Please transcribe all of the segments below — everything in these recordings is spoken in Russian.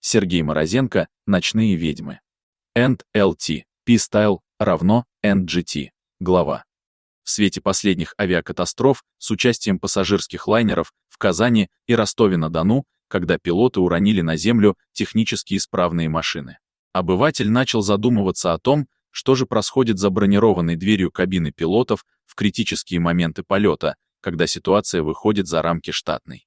Сергей Морозенко, «Ночные ведьмы». NLT, P-Style равно NGT. Глава. В свете последних авиакатастроф с участием пассажирских лайнеров в Казани и Ростове-на-Дону, когда пилоты уронили на землю технически исправные машины, обыватель начал задумываться о том, что же происходит за бронированной дверью кабины пилотов в критические моменты полета, когда ситуация выходит за рамки штатной.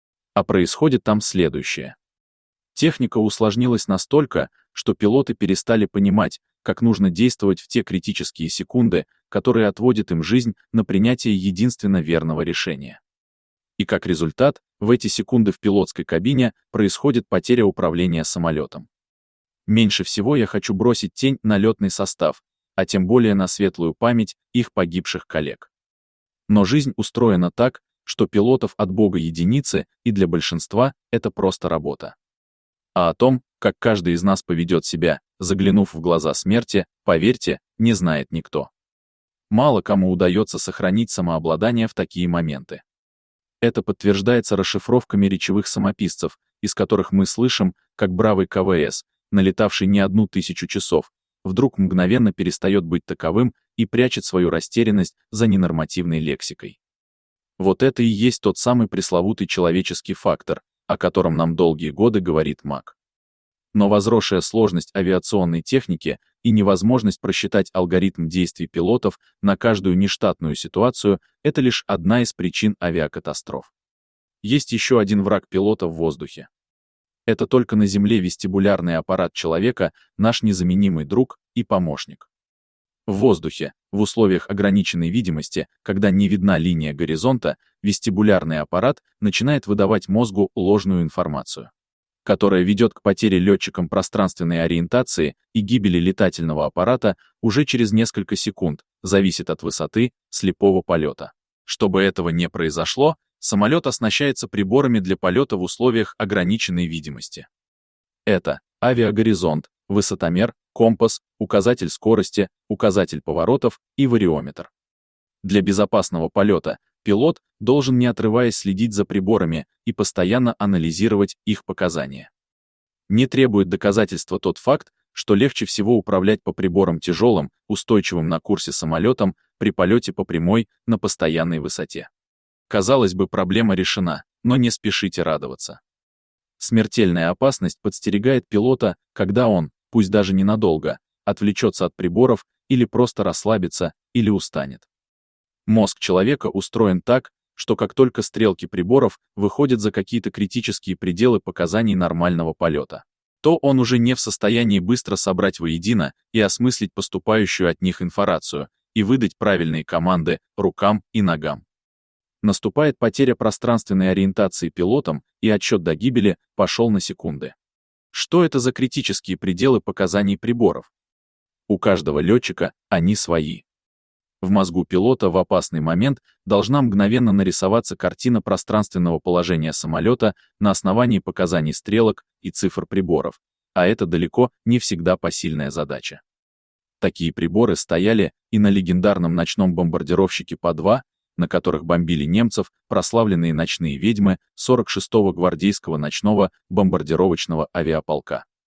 А происходит там следующее. Техника усложнилась настолько, что пилоты перестали понимать, как нужно действовать в те критические секунды, которые отводят им жизнь на принятие единственно верного решения. И как результат, в эти секунды в пилотской кабине происходит потеря управления самолетом. Меньше всего я хочу бросить тень на летный состав, а тем более на светлую память их погибших коллег. Но жизнь устроена так, что пилотов от Бога единицы, и для большинства это просто работа. А о том, как каждый из нас поведет себя, заглянув в глаза смерти, поверьте, не знает никто. Мало кому удается сохранить самообладание в такие моменты. Это подтверждается расшифровками речевых самописцев, из которых мы слышим, как бравый КВС, налетавший не 1000 часов, вдруг мгновенно перестает быть таковым и прячет свою растерянность за ненормативной лексикой. Вот это и есть тот самый пресловутый человеческий фактор, о котором нам долгие годы говорит МАК. Но возросшая сложность авиационной техники и невозможность просчитать алгоритм действий пилотов на каждую нештатную ситуацию — это лишь одна из причин авиакатастроф. Есть еще один враг пилота в воздухе. Это только на земле вестибулярный аппарат человека, наш незаменимый друг и помощник. В воздухе, в условиях ограниченной видимости, когда не видна линия горизонта, вестибулярный аппарат начинает выдавать мозгу ложную информацию, которая ведет к потере летчиком пространственной ориентации и гибели летательного аппарата уже через несколько секунд, зависит от высоты, слепого полета. Чтобы этого не произошло, самолет оснащается приборами для полета в условиях ограниченной видимости. Это авиагоризонт, высотомер, компас, указатель скорости, указатель поворотов и вариометр. Для безопасного полета пилот должен, не отрываясь, следить за приборами и постоянно анализировать их показания. Не требует доказательства тот факт, что легче всего управлять по приборам тяжелым, устойчивым на курсе самолетом при полете по прямой на постоянной высоте. Казалось бы, проблема решена, но не спешите радоваться. Смертельная опасность подстерегает пилота, когда он, пусть даже ненадолго, отвлечется от приборов или просто расслабится, или устанет. Мозг человека устроен так, что как только стрелки приборов выходят за какие-то критические пределы показаний нормального полета, то он уже не в состоянии быстро собрать воедино и осмыслить поступающую от них информацию и выдать правильные команды рукам и ногам. Наступает потеря пространственной ориентации пилотом, и отсчет до гибели пошел на секунды. Что это за критические пределы показаний приборов? У каждого летчика они свои. В мозгу пилота в опасный момент должна мгновенно нарисоваться картина пространственного положения самолета на основании показаний стрелок и цифр приборов, а это далеко не всегда посильная задача. Такие приборы стояли и на легендарном ночном бомбардировщике Па-2, на которых бомбили немцев прославленные ночные ведьмы 46-го гвардейского ночного бомбардировочного авиаполка.